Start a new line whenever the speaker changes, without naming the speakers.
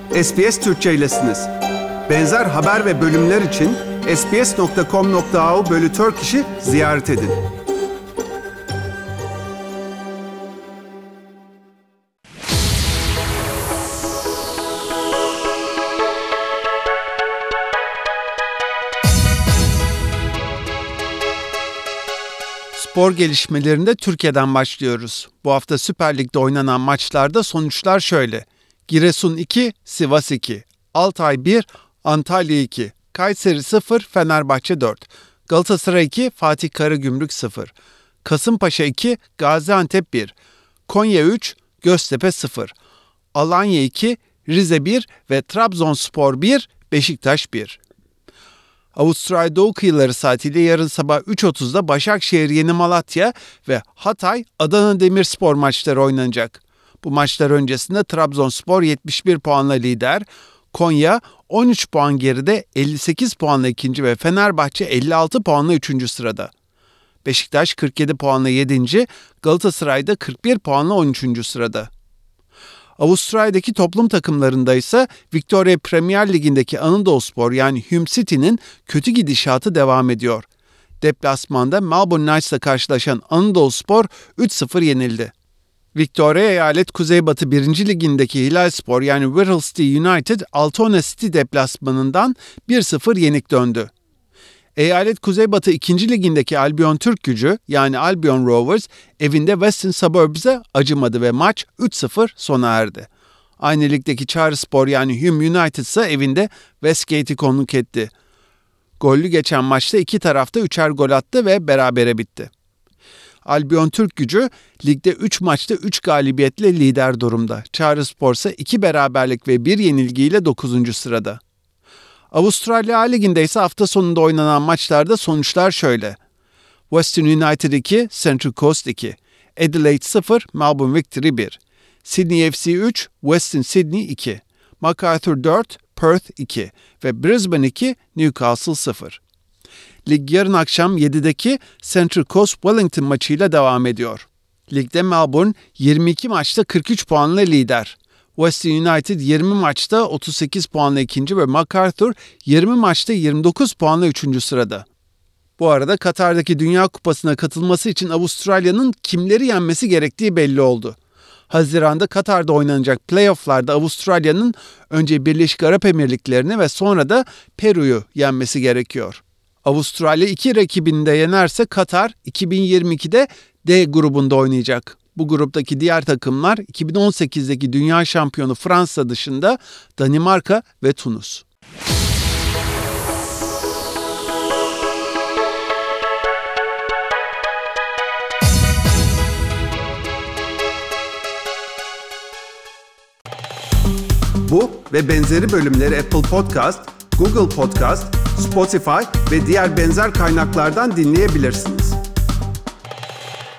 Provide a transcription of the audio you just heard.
SBS Türkçe'ylesiniz. Benzer haber ve bölümler için sbs.com.au/Turkish'i ziyaret edin. Spor gelişmelerinde Türkiye'den başlıyoruz. Bu hafta Süper Lig'de oynanan maçlarda sonuçlar şöyle. Giresun 2, Sivas 2, Altay 1, Antalya 2, Kayseri 0, Fenerbahçe 4, Galatasaray 2, Fatih Karagümrük 0, Kasımpaşa 2, Gaziantep 1, Konya 3, Göztepe 0, Alanya 2, Rize 1 ve Trabzonspor 1, Beşiktaş 1. Avustralya Doğu kıyıları saatiyle yarın sabah 3.30'da Başakşehir Yeni Malatya ve Hatay Adana Demirspor maçları oynanacak. Bu maçlar öncesinde Trabzonspor 71 puanla lider, Konya 13 puan geride 58 puanla ikinci ve Fenerbahçe 56 puanla 3. sırada. Beşiktaş 47 puanla 7. Galatasaray da 41 puanla 13. sırada. Avustralya'daki toplum takımlarında ise Victoria Premier Ligi'ndeki Anadoluspor yani Hume City'nin kötü gidişatı devam ediyor. Deplasmanda Melbourne Knights'la karşılaşan Anadoluspor 3-0 yenildi. Victoria Eyalet Kuzeybatı 1. Ligi'ndeki Hilalspor yani Wirral City United Altona City deplasmanından 1-0 yenik döndü. Eyalet Kuzeybatı 2. Ligi'ndeki Albion Türkgücü yani Albion Rovers evinde Western Suburbs'e acımadı ve maç 3-0 sona erdi. Aynı ligdeki Çağrıspor yani Hume United ise evinde Westgate'i konuk etti. Gollü geçen maçta iki tarafta 3'er gol attı ve berabere bitti. Albion Türkgücü ligde 3 maçta 3 galibiyetle lider durumda. Çağrıspor ise 2 beraberlik ve 1 yenilgiyle 9. sırada. Avustralya A Ligi'nde ise hafta sonunda oynanan maçlarda sonuçlar şöyle. Western United 2, Central Coast 2, Adelaide 0, Melbourne Victory 1, Sydney FC 3, Western Sydney 2, MacArthur 4, Perth 2 ve Brisbane 2, Newcastle 0. Lig yarın akşam 7'deki Central Coast Wellington maçıyla devam ediyor. Ligde Melbourne 22 maçta 43 puanla lider. Western United 20 maçta 38 puanla ikinci ve MacArthur 20 maçta 29 puanla 3. sırada. Bu arada Katar'daki Dünya Kupası'na katılması için Avustralya'nın kimleri yenmesi gerektiği belli oldu. Haziran'da Katar'da oynanacak playoff'larda Avustralya'nın önce Birleşik Arap Emirlikleri'ni ve sonra da Peru'yu yenmesi gerekiyor. Avustralya 2 rakibini de yenerse Katar 2022'de D grubunda oynayacak. Bu gruptaki diğer takımlar 2018'deki dünya şampiyonu Fransa dışında Danimarka ve Tunus. Bu ve benzeri bölümleri Apple Podcast, Google Podcast, Spotify ve diğer benzer kaynaklardan dinleyebilirsiniz.